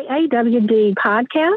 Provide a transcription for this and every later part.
AAWD podcast.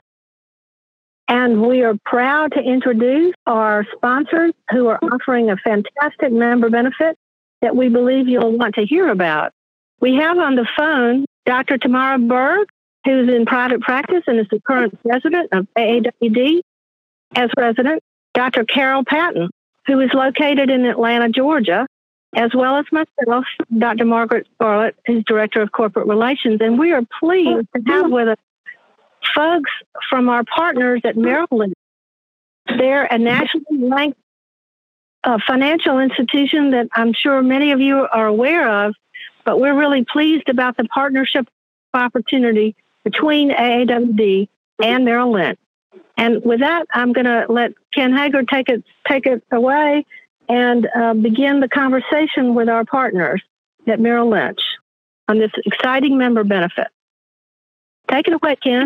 And we are proud to introduce our sponsors who are offering a fantastic member benefit that we believe you'll want to hear about. We have on the phone Dr. Tamara Berg, who's in private practice and is the current president of AAWD. As president, Dr. Carol Patton, who is located in Atlanta, Georgia, as well as myself, Dr. Margaret Scarlett, who's Director of Corporate Relations. And we are pleased to have with us folks from our partners at Merrill Lynch. They're a nationally ranked financial institution that I'm sure many of you are aware of, but we're really pleased about the partnership opportunity between AAWD and Merrill Lynch. And with that, I'm going to let Ken Hager take it away and begin the conversation with our partners at Merrill Lynch on this exciting member benefit. Take it away, Ken.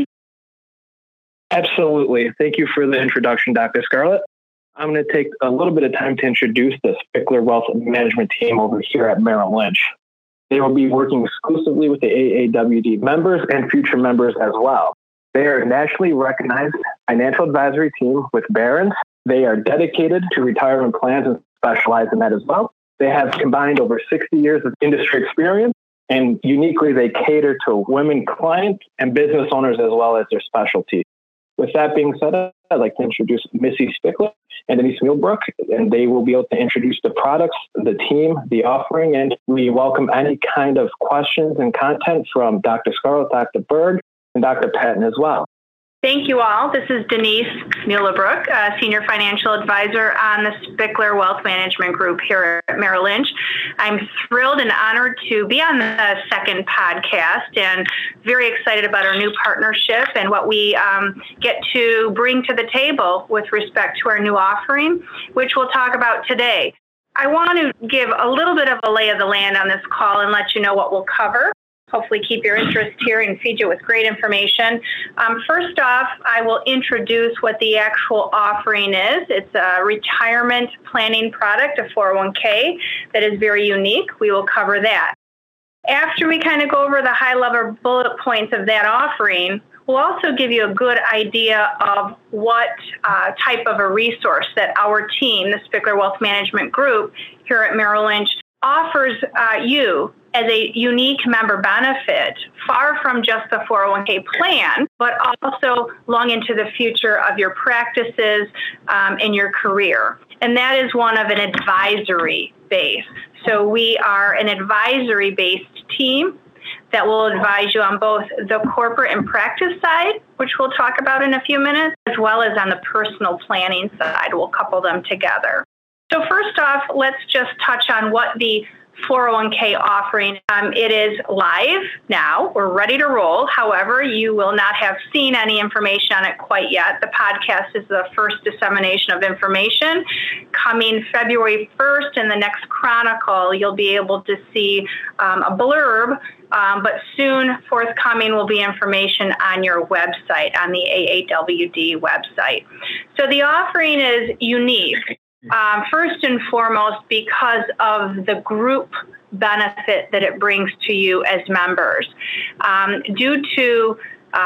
Absolutely. Thank you for the introduction, Dr. Scarlett. I'm going to take a little bit of time to introduce the Spickler Wealth Management team over here at Merrill Lynch. They will be working exclusively with the AAWD members and future members as well. They are a nationally recognized financial advisory team with Barron's. They are dedicated to retirement plans and specialize in that as well. They have combined over 60 years of industry experience, and uniquely they cater to women clients and business owners as well as their specialty. With that being said, I'd like to introduce Missy Spickler and Denise Mielbrook, and they will be able to introduce the products, the team, the offering, and we welcome any kind of questions and content from Dr. Scarlett, Dr. Berg, and Dr. Patton as well. Thank you all. This is Denise Mielbrook, Senior Financial Advisor on the Spickler Wealth Management Group here at Merrill Lynch. I'm thrilled and honored to be on the second podcast and very excited about our new partnership and what we get to bring to the table with respect to our new offering, which we'll talk about today. I want to give a little bit of a lay of the land on this call and let you know what we'll cover. Hopefully keep your interest here and feed you with great information. First off, I will introduce what the actual offering is. It's a retirement planning product, a 401k, that is very unique. We will cover that. After we kind of go over the high-level bullet points of that offering, we'll also give you a good idea of what type of a resource that our team, the Spickler Wealth Management Group here at Merrill Lynch, offers you as a unique member benefit, far from just the 401k plan, but also long into the future of your practices and your career. And that is one of an advisory base. So we are an advisory-based team that will advise you on both the corporate and practice side, which we'll talk about in a few minutes, as well as on the personal planning side. We'll couple them together. So first off, let's just touch on what the 401k offering. It is live now. We're ready to roll. However, you will not have seen any information on it quite yet. The podcast is the first dissemination of information. Coming February 1st in the next Chronicle, you'll be able to see a blurb, but soon forthcoming will be information on your website, on the AAWD website. So the offering is unique. First and foremost, because of the group benefit that it brings to you as members. Due to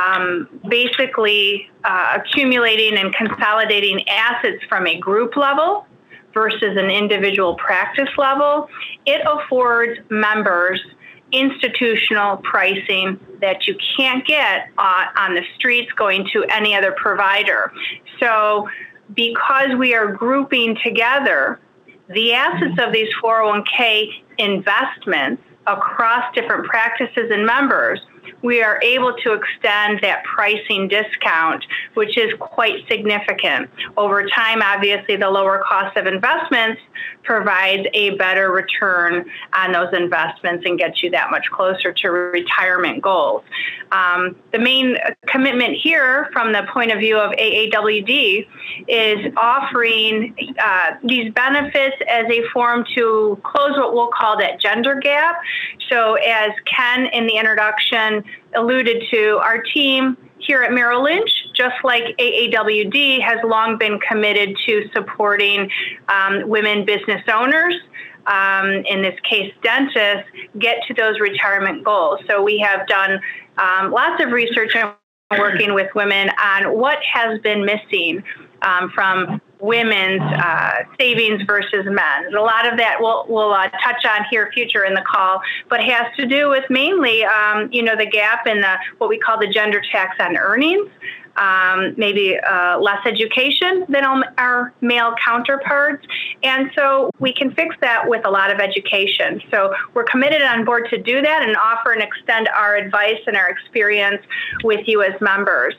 basically accumulating and consolidating assets from a group level versus an individual practice level, it affords members institutional pricing that you can't get on the streets going to any other provider. So because we are grouping together the assets of these 401k investments across different practices and members, we are able to extend that pricing discount, which is quite significant. Over time, obviously, the lower cost of investments provides a better return on those investments and gets you that much closer to retirement goals. The main commitment here from the point of view of AAWD is offering these benefits as a form to close what we'll call that gender gap. So as Ken in the introduction alluded to, our team here at Merrill Lynch, just like AAWD, has long been committed to supporting women business owners, in this case dentists, get to those retirement goals. So we have done lots of research, and working with women on what has been missing from women's savings versus men's. A lot of that we'll touch on here future in the call, but has to do with mainly, the gap in what we call the gender tax on earnings. Maybe less education than our male counterparts. And so we can fix that with a lot of education. So we're committed on board to do that and offer and extend our advice and our experience with you as members.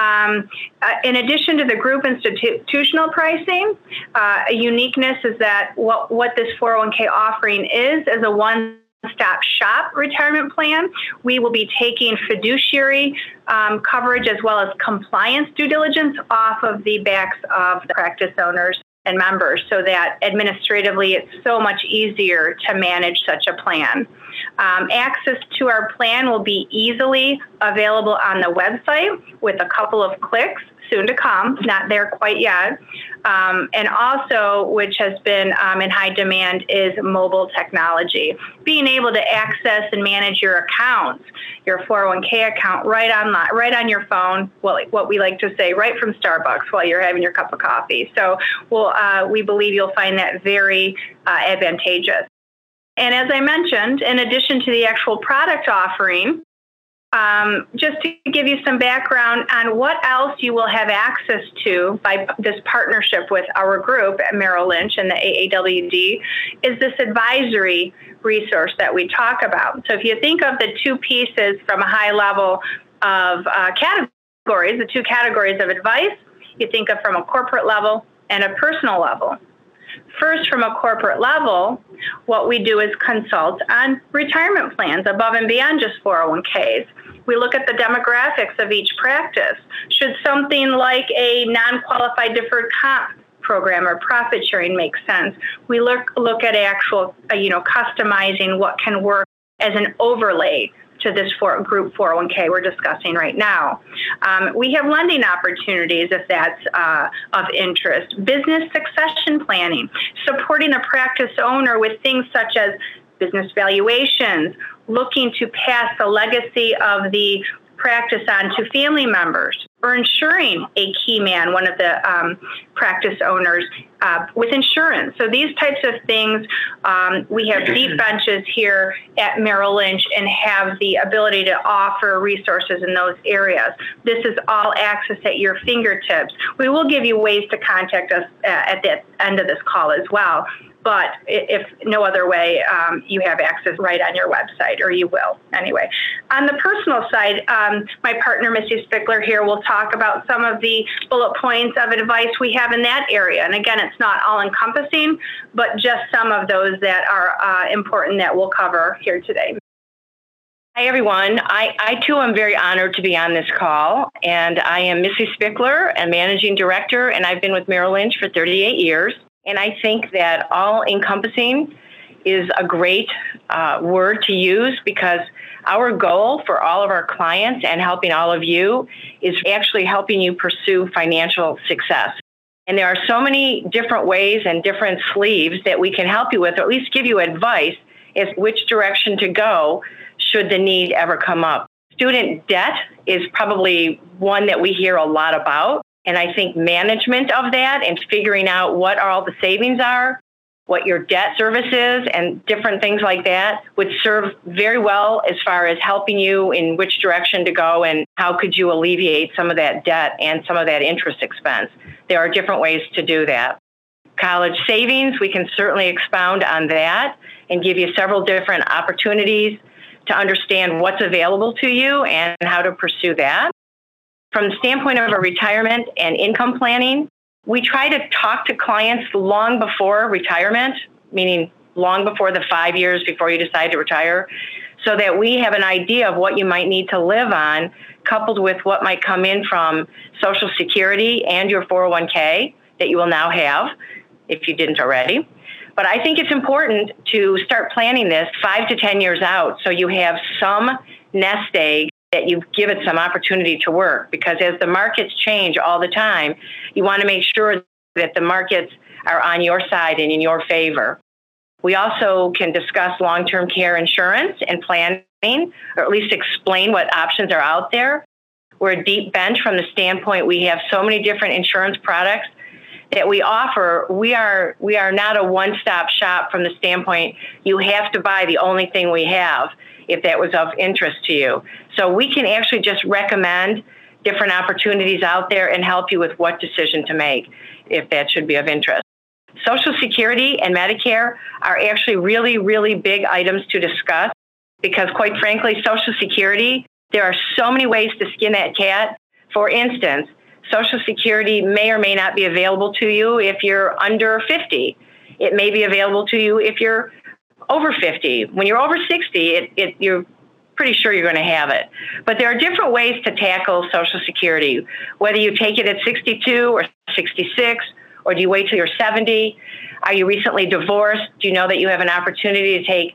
In addition to the group institutional pricing, a uniqueness is that what this 401k offering is a one-stop shop retirement plan. We will be taking fiduciary coverage as well as compliance due diligence off of the backs of the practice owners and members so that administratively it's so much easier to manage such a plan. Access to our plan will be easily available on the website with a couple of clicks, soon to come, not there quite yet. And also, which has been in high demand, is mobile technology. Being able to access and manage your accounts, your 401k account right online, right on your phone, what we like to say, right from Starbucks while you're having your cup of coffee. So we believe you'll find that very advantageous. And as I mentioned, in addition to the actual product offering, just to give you some background on what else you will have access to by this partnership with our group at Merrill Lynch and the AAWD is this advisory resource that we talk about. So if you think of the two pieces from a high level of categories, the two categories of advice, you think of from a corporate level and a personal level. First, from a corporate level, what we do is consult on retirement plans above and beyond just 401ks. We look at the demographics of each practice. Should something like a non-qualified deferred comp program or profit sharing make sense? We look at actual, customizing what can work as an overlay to this group 401k we're discussing right now. We have lending opportunities if that's of interest. Business succession planning, supporting a practice owner with things such as business valuations, looking to pass the legacy of the practice on to family members, or insuring a key man, one of the practice owners, with insurance. So these types of things, we have deep benches here at Merrill Lynch and have the ability to offer resources in those areas. This is all access at your fingertips. We will give you ways to contact us at the end of this call as well. But if no other way, you have access right on your website, or you will anyway. On the personal side, my partner, Missy Spickler here, will talk about some of the bullet points of advice we have in that area. And again, it's not all encompassing, but just some of those that are important that we'll cover here today. Hi, everyone. I too am very honored to be on this call. And I am Missy Spickler, a managing director, and I've been with Merrill Lynch for 38 years. And I think that all-encompassing is a great word to use because our goal for all of our clients and helping all of you is actually helping you pursue financial success. And there are so many different ways and different sleeves that we can help you with, or at least give you advice as which direction to go should the need ever come up. Student debt is probably one that we hear a lot about. And I think management of that and figuring out what all the savings are, what your debt service is, and different things like that would serve very well as far as helping you in which direction to go and how could you alleviate some of that debt and some of that interest expense. There are different ways to do that. College savings, we can certainly expound on that and give you several different opportunities to understand what's available to you and how to pursue that. From the standpoint of a retirement and income planning, we try to talk to clients long before retirement, meaning long before the 5 years before you decide to retire, so that we have an idea of what you might need to live on, coupled with what might come in from Social Security and your 401k that you will now have, if you didn't already. But I think it's important to start planning this 5 to 10 years out so you have some nest egg that you give it some opportunity to work, because as the markets change all the time, you want to make sure that the markets are on your side and in your favor. We also can discuss long-term care insurance and planning, or at least explain what options are out there. We're a deep bench from the standpoint we have so many different insurance products that we offer. We are not a one-stop shop from the standpoint you have to buy the only thing we have if that was of interest to you. So we can actually just recommend different opportunities out there and help you with what decision to make if that should be of interest. Social Security and Medicare are actually really, really big items to discuss because, quite frankly, Social Security, there are so many ways to skin that cat. For instance, Social Security may or may not be available to you if you're under 50. It may be available to you if you're over 50. When you're over 60, you're pretty sure you're going to have it. But there are different ways to tackle Social Security, whether you take it at 62 or 66, or do you wait till you're 70? Are you recently divorced? Do you know that you have an opportunity to take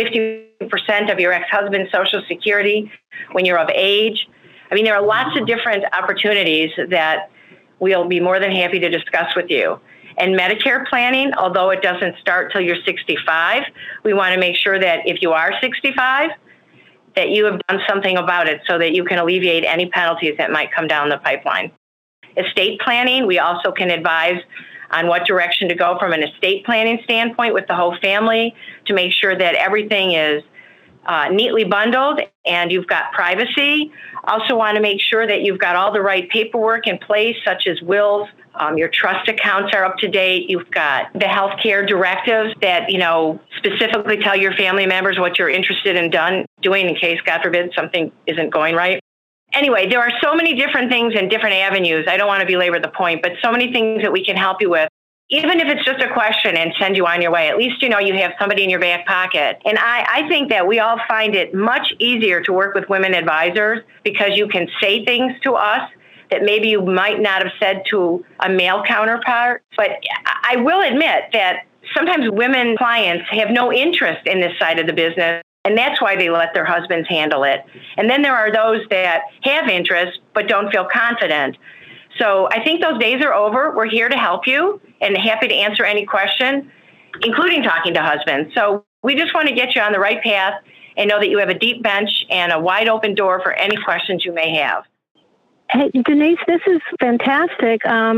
50% of your ex-husband's Social Security when you're of age? I mean, there are lots of different opportunities that we'll be more than happy to discuss with you. And Medicare planning, although it doesn't start till you're 65, we want to make sure that if you are 65, that you have done something about it so that you can alleviate any penalties that might come down the pipeline. Estate planning, we also can advise on what direction to go from an estate planning standpoint with the whole family to make sure that everything is neatly bundled and you've got privacy. Also want to make sure that you've got all the right paperwork in place, such as wills, your trust accounts are up to date. You've got the healthcare directives that, specifically tell your family members what you're interested in doing in case, God forbid, something isn't going right. Anyway, there are so many different things and different avenues. I don't want to belabor the point, but so many things that we can help you with. Even if it's just a question and send you on your way, at least you have somebody in your back pocket. And I think that we all find it much easier to work with women advisors because you can say things to us that maybe you might not have said to a male counterpart. But I will admit that sometimes women clients have no interest in this side of the business, and that's why they let their husbands handle it. And then there are those that have interest but don't feel confident. So I think those days are over. We're here to help you and happy to answer any question, including talking to husbands. So we just want to get you on the right path and know that you have a deep bench and a wide open door for any questions you may have. Hey, Denise, this is fantastic.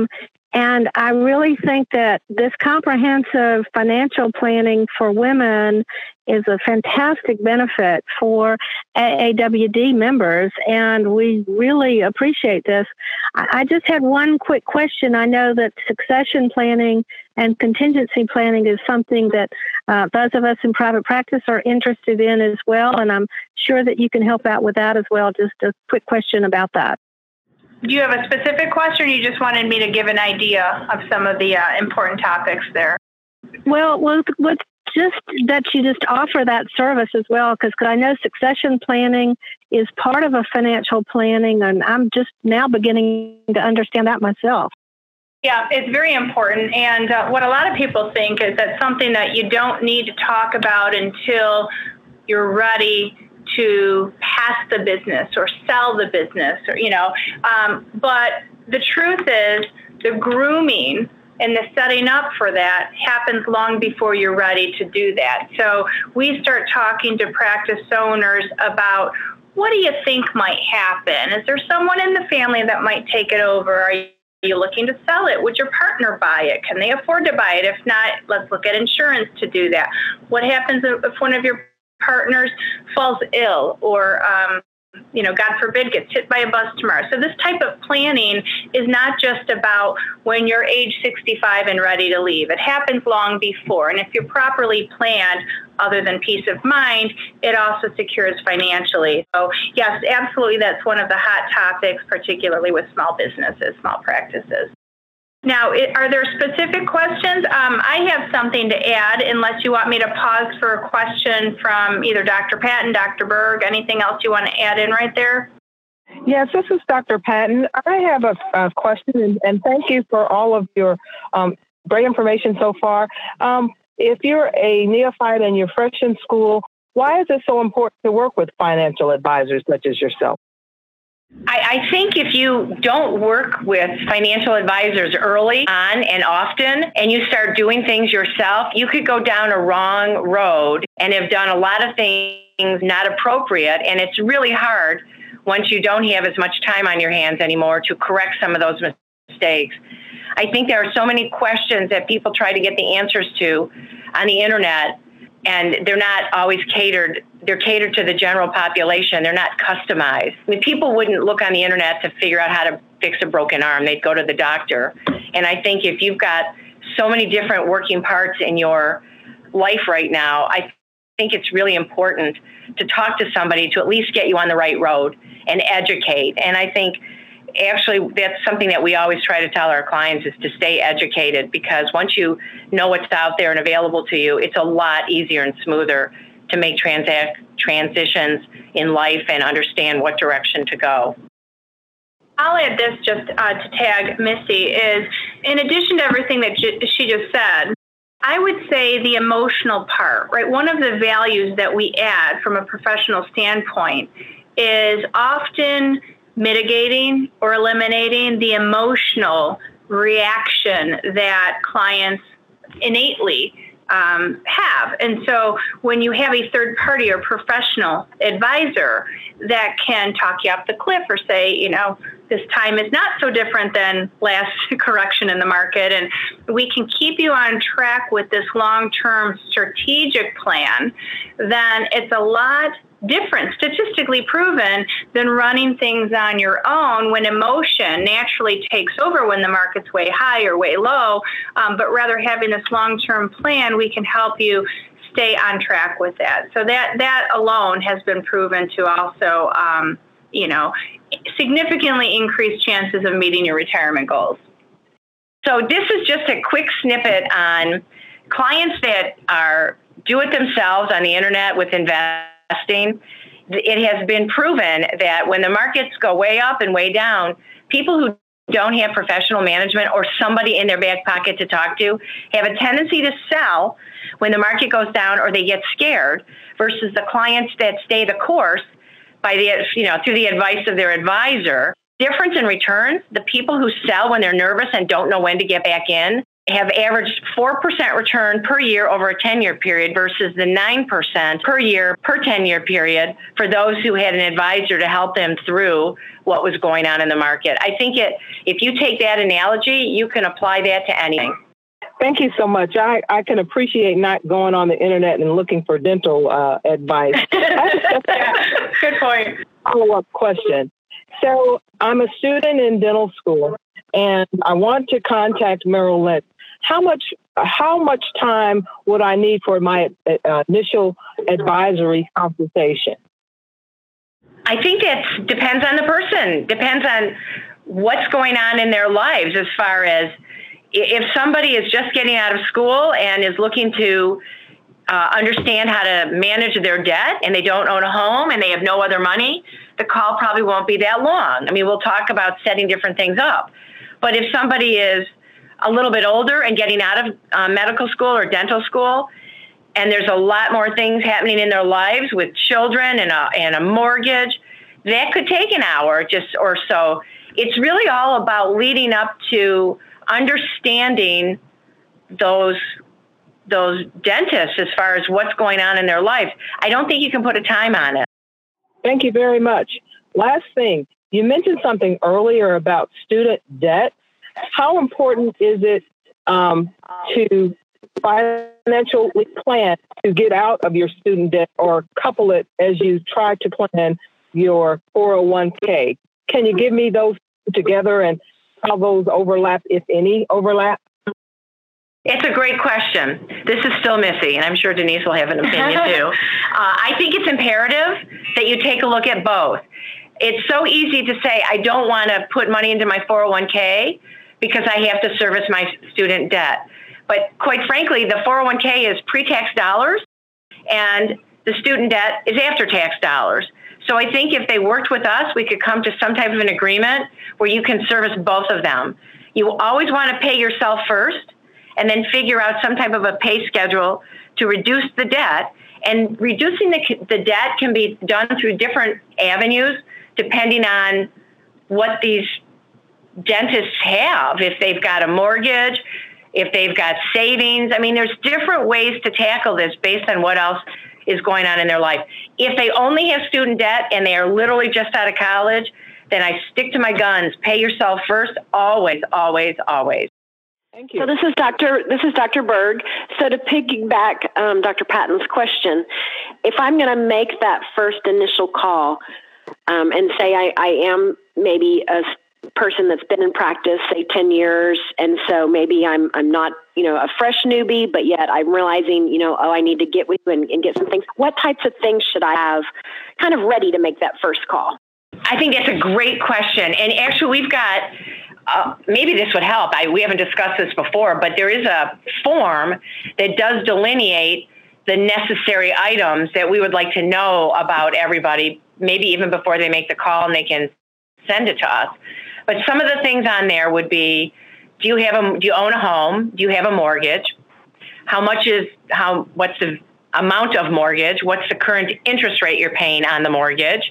And I really think that this comprehensive financial planning for women is a fantastic benefit for AAWD members, and we really appreciate this. I just had one quick question. I know that succession planning and contingency planning is something that those of us in private practice are interested in as well, and I'm sure that you can help out with that as well. Just a quick question about that. Do you have a specific question, or you just wanted me to give an idea of some of the important topics there? Well, just that you just offer that service as well, because I know succession planning is part of a financial planning, and I'm just now beginning to understand that myself. Yeah, it's very important. And what a lot of people think is that something that you don't need to talk about until you're ready to pass the business or sell the business, or but the truth is the grooming and the setting up for that happens long before you're ready to do that. So we start talking to practice owners about, what do you think might happen? Is there someone in the family that might take it over? Are you looking to sell it? Would your partner buy it? Can they afford to buy it? If not, let's look at insurance to do that. What happens if one of your partners falls ill or, God forbid, gets hit by a bus tomorrow? So this type of planning is not just about when you're age 65 and ready to leave. It happens long before. And if you're properly planned, other than peace of mind, it also secures financially. So yes, absolutely, that's one of the hot topics, particularly with small businesses, small practices. Now, are there specific questions? I have something to add, unless you want me to pause for a question from either Dr. Patton, Dr. Berg, anything else you want to add in right there? Yes, this is Dr. Patton. I have a question, and thank you for all of your great information so far. If you're a neophyte and you're fresh in school, why is it so important to work with financial advisors such as yourself? I think if you don't work with financial advisors early on and often, and you start doing things yourself, you could go down a wrong road and have done a lot of things not appropriate. And it's really hard once you don't have as much time on your hands anymore to correct some of those mistakes. I think there are so many questions that people try to get the answers to on the internet, and they're not always catered. They're catered to the general population. They're not customized. I mean, people wouldn't look on the internet to figure out how to fix a broken arm. They'd go to the doctor. And I think if you've got so many different working parts in your life right now, I think it's really important to talk to somebody to at least get you on the right road and educate. And I think actually that's something that we always try to tell our clients is to stay educated, because once you know what's out there and available to you, it's a lot easier and smoother to make transitions in life and understand what direction to go. I'll add this just to tag Missy is, in addition to everything that she just said, I would say the emotional part, right? One of the values that we add from a professional standpoint is often mitigating or eliminating the emotional reaction that clients innately have. And so when you have a third party or professional advisor that can talk you up the cliff or say, you know, this time is not so different than last correction in the market, and we can keep you on track with this long-term strategic plan, then it's a lot different, statistically proven, than running things on your own when emotion naturally takes over when the market's way high or way low. But rather having this long-term plan, we can help you stay on track with that. So that alone has been proven to also, significantly increase chances of meeting your retirement goals. So this is just a quick snippet on clients that are do it themselves on the internet with investing. It has been proven that when the markets go way up and way down, people who don't have professional management or somebody in their back pocket to talk to have a tendency to sell when the market goes down or they get scared, versus the clients that stay the course by through the advice of their advisor. Difference in returns, the people who sell when they're nervous and don't know when to get back in have averaged 4% return per year over a 10-year period versus the 9% per year per 10-year period for those who had an advisor to help them through what was going on in the market. I think if you take that analogy, you can apply that to anything. Thank you so much. I can appreciate not going on the internet and looking for dental advice. Yeah, good point. Follow-up question. So I'm a student in dental school, and I want to contact Merrill Lynch. How much time would I need for my initial advisory consultation? I think it depends on the person. Depends on what's going on in their lives, as far as if somebody is just getting out of school and is looking to understand how to manage their debt, and they don't own a home and they have no other money, the call probably won't be that long. I mean, we'll talk about setting different things up. But if somebody is a little bit older and getting out of medical school or dental school, and there's a lot more things happening in their lives with children and a mortgage, that could take an hour just or so. It's really all about leading up to understanding those dentists as far as what's going on in their life. I don't think you can put a time on it. Thank you very much. Last thing, you mentioned something earlier about student debt. How important is it to financially plan to get out of your student debt, or couple it as you try to plan your 401k? Can you give me those together and how those overlap, if any overlap? It's a great question. This is still Missy, and I'm sure Denise will have an opinion too. I think it's imperative that you take a look at both. It's so easy to say, I don't want to put money into my 401k because I have to service my student debt. But quite frankly, the 401k is pre-tax dollars, and the student debt is after-tax dollars. So I think if they worked with us, we could come to some type of an agreement where you can service both of them. You always want to pay yourself first, and then figure out some type of a pay schedule to reduce the debt. And reducing the debt can be done through different avenues depending on what these dentists have. If they've got a mortgage, if they've got savings. I mean, there's different ways to tackle this based on what else is going on in their life. If they only have student debt and they are literally just out of college, then I stick to my guns. Pay yourself first, always, always, always. Thank you. So this is Dr. Berg. So to piggyback Dr. Patton's question, if I'm going to make that first initial call and say I am maybe a person that's been in practice, say 10 years, and so maybe I'm not, a fresh newbie, but yet I'm realizing, I need to get with you and get some things. What types of things should I have kind of ready to make that first call? I think that's a great question. And actually, we've got, maybe this would help. We haven't discussed this before, but there is a form that does delineate the necessary items that we would like to know about everybody, maybe even before they make the call and they can send it to us. But some of the things on there would be, do you own a home? Do you have a mortgage? What's the amount of mortgage? What's the current interest rate you're paying on the mortgage?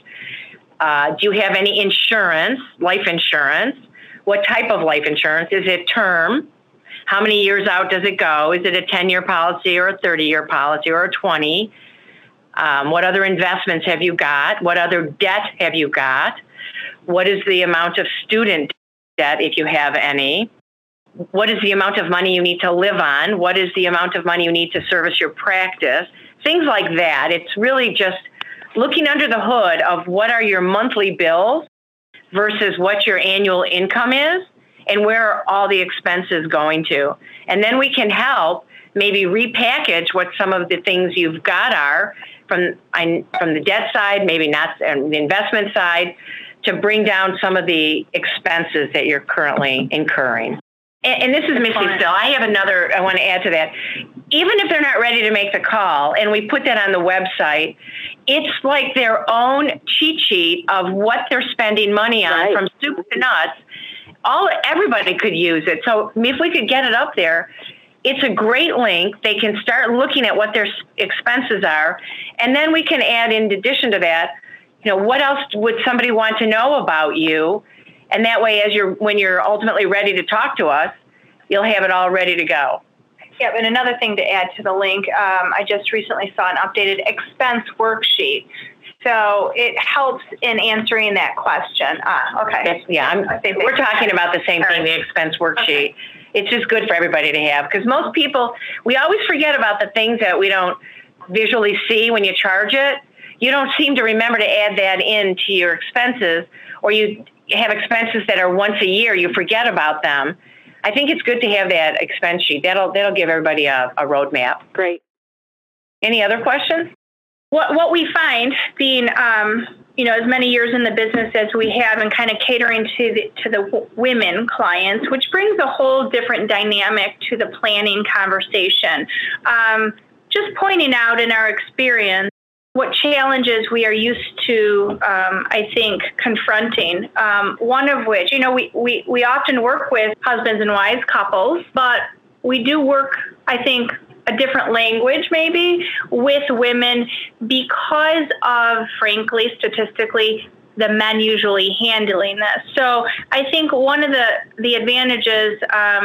Do you have any insurance, life insurance? What type of life insurance? Is it term? How many years out does it go? Is it a 10-year policy or a 30-year policy or a 20? What other investments have you got? What other debt have you got? What is the amount of student debt, if you have any? What is the amount of money you need to live on? What is the amount of money you need to service your practice? Things like that. It's really just looking under the hood of what are your monthly bills versus what your annual income is and where are all the expenses going to. And then we can help maybe repackage what some of the things you've got are from the debt side, maybe not the investment side, to bring down some of the expenses that you're currently incurring. And this is Missy still. I have another I want to add to that. Even if they're not ready to make the call, and we put that on the website, it's like their own cheat sheet of what they're spending money on, from soup to nuts. Everybody could use it. So if we could get it up there, it's a great link. They can start looking at what their expenses are, and then we can add, in addition to that, what else would somebody want to know about you? And that way, when you're ultimately ready to talk to us, you'll have it all ready to go. Yeah, and another thing to add to the link, I just recently saw an updated expense worksheet. So it helps in answering that question. Okay. We're talking about the same thing, the expense worksheet. Okay. It's just good for everybody to have, because most people, we always forget about the things that we don't visually see when you charge it. You don't seem to remember to add that into your expenses, or you have expenses that are once a year, you forget about them. I think it's good to have that expense sheet. That'll give everybody a roadmap. Great. Any other questions? What we find, being as many years in the business as we have, and kind of catering to the women clients, which brings a whole different dynamic to the planning conversation. Just pointing out in our experience what challenges we are used to, I think, confronting. One of which, we often work with husbands and wives, couples, but we do work, I think, a different language maybe with women because of, frankly, statistically, the men usually handling this. So I think one of the advantages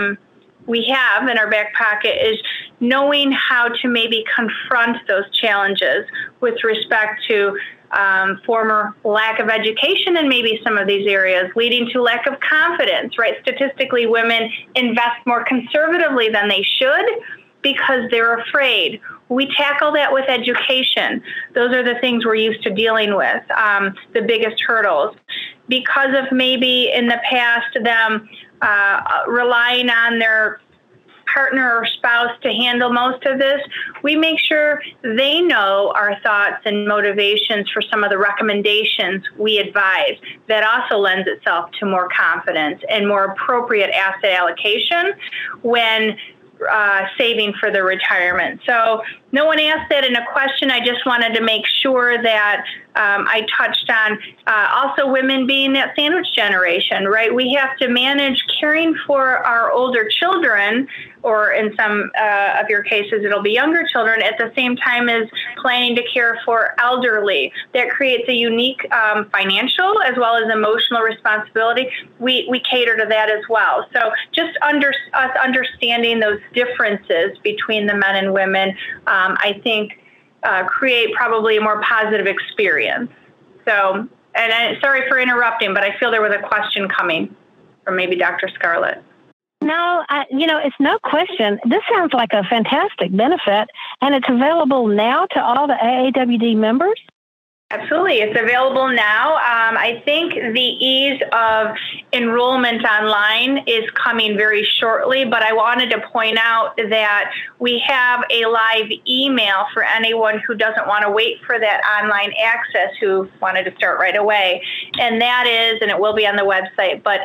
we have in our back pocket is knowing how to maybe confront those challenges with respect to former lack of education in maybe some of these areas, leading to lack of confidence, right? Statistically, women invest more conservatively than they should because they're afraid. We tackle that with education. Those are the things we're used to dealing with, the biggest hurdles. Because of maybe in the past them relying on their partner or spouse to handle most of this, we make sure they know our thoughts and motivations for some of the recommendations we advise. That also lends itself to more confidence and more appropriate asset allocation when saving for the retirement. So no one asked that in a question. I just wanted to make sure that I touched on also women being that sandwich generation, right? We have to manage caring for our older children, or in some of your cases, it'll be younger children, at the same time as planning to care for elderly. That creates a unique financial as well as emotional responsibility. We cater to that as well. So just us understanding those differences between the men and women, I think create probably a more positive experience. So, sorry for interrupting, but I feel there was a question coming from maybe Dr. Scarlett. No, it's no question. This sounds like a fantastic benefit, and it's available now to all the AAWD members? Absolutely. It's available now. I think the ease of enrollment online is coming very shortly, but I wanted to point out that we have a live email for anyone who doesn't want to wait for that online access, who wanted to start right away. And that is, and it will be on the website, but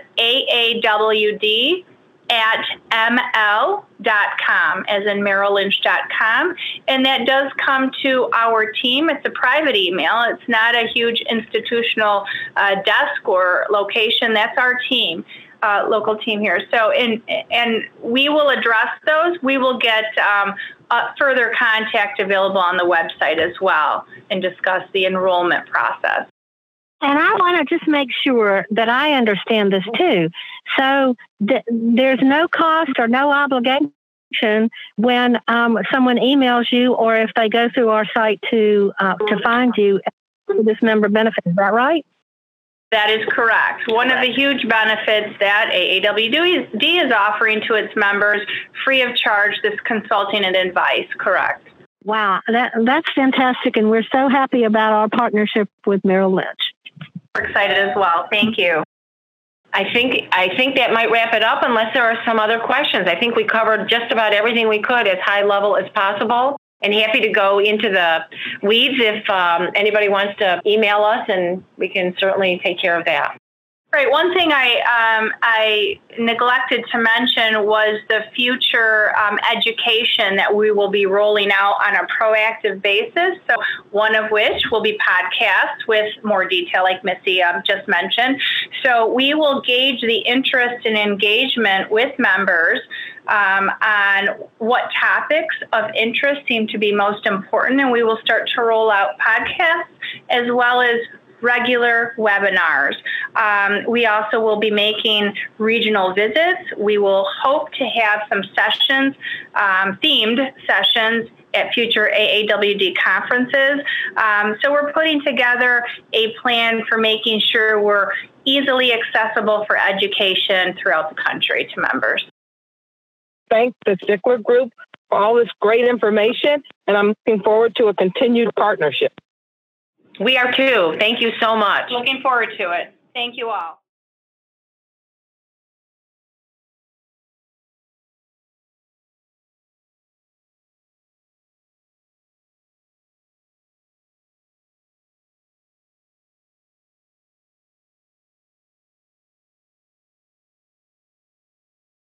aawd@ml.com, as in merrilllynch.com. And that does come to our team. It's a private email. It's not a huge institutional desk or location. That's our team, local team here. So, and we will address those. We will get further contact available on the website as well and discuss the enrollment process. And I want to just make sure that I understand this too. So there's no cost or no obligation when someone emails you, or if they go through our site to find you for this member benefit. Is that right? That is correct. One of the huge benefits that AAWD is offering to its members, free of charge, this consulting and advice. Correct. Wow, that's fantastic, and we're so happy about our partnership with Merrill Lynch. We're excited as well. Thank you. I think that might wrap it up unless there are some other questions. I think we covered just about everything we could as high level as possible, and happy to go into the weeds if anybody wants to email us, and we can certainly take care of that. Right. One thing I neglected to mention was the future education that we will be rolling out on a proactive basis. So one of which will be podcasts with more detail, like Missy just mentioned. So we will gauge the interest and engagement with members on what topics of interest seem to be most important, and we will start to roll out podcasts as well as regular webinars. We also will be making regional visits. We will hope to have some sessions, themed sessions at future AAWD conferences. So we're putting together a plan for making sure we're easily accessible for education throughout the country to members. Thank the Spickler Group for all this great information, and I'm looking forward to a continued partnership. We are too. Thank you so much. Looking forward to it. Thank you all.